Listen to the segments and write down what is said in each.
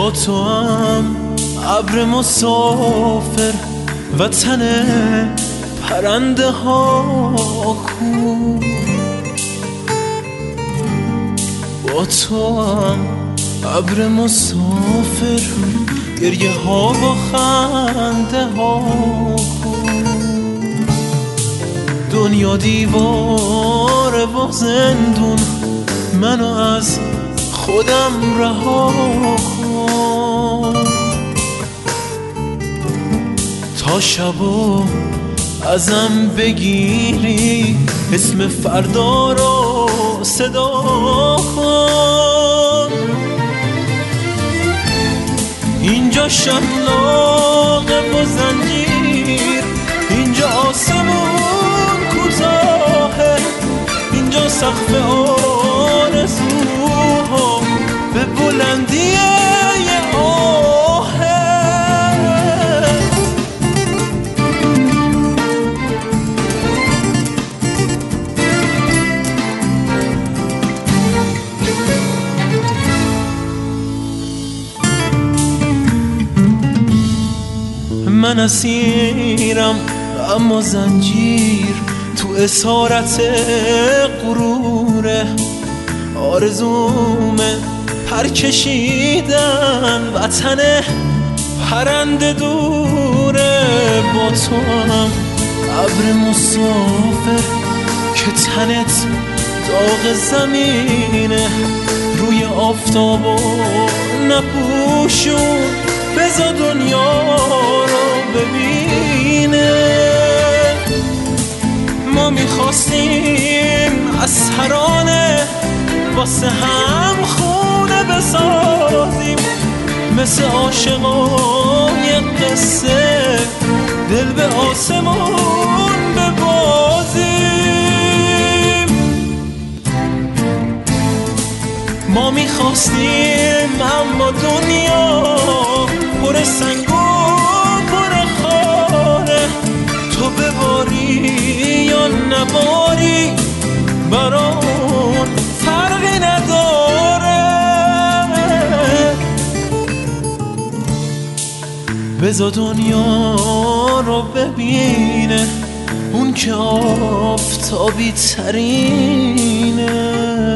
با تو هم ابر مسافر وطن پرنده ها کو. با تو هم ابر مسافر گریه ها با خنده ها کو. دنیا دیواره و زندون منو از خودم رها کن. تا شبو ازم بگیری اسم فردا رو صدا کن. اینجا شلاقه و زنجیر، اینجا آسمون کوتاهه، اینجا سقف آرزوها به بلندی یه آهه. من اسیرم اما زنجیر تو اسارت غروره. آرزومه پر کشیدن وطن پرنده دوره. با تو هم ابر مسافر که تنت داغ زمینه، روی آفتاب و نپوشون بذار دنیا رو ببینه. ما میخواستیم از ترانه واسه هم خونه بسازیم، مثل عاشقای قصه دل به آسمون ببازیم. ما میخواستیم اما دنیا پر سنگ و پر خاره، تو بباری یا نباری برامون فرقی نداره. بذار دنیا رو ببینه اون که آفتابی ترینه،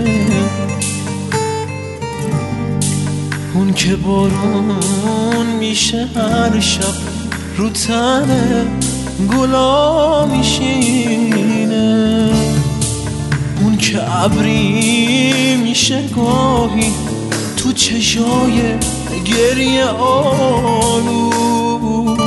اون که بارون میشه هر شب رو تن گلا میشینه، اون که ابری میشه گاهی تو چشای گریه آلود،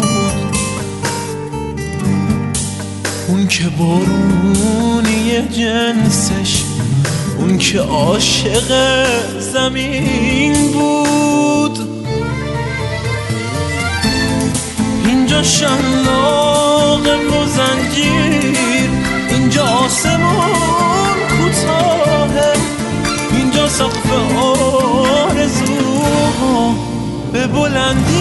اون که بارونی جنسش، اون که عاشق زمین بود. اینجا شلاق و زنجیر، اینجا آسمون کوتاهه، اینجا سقف آرزوها به بلندی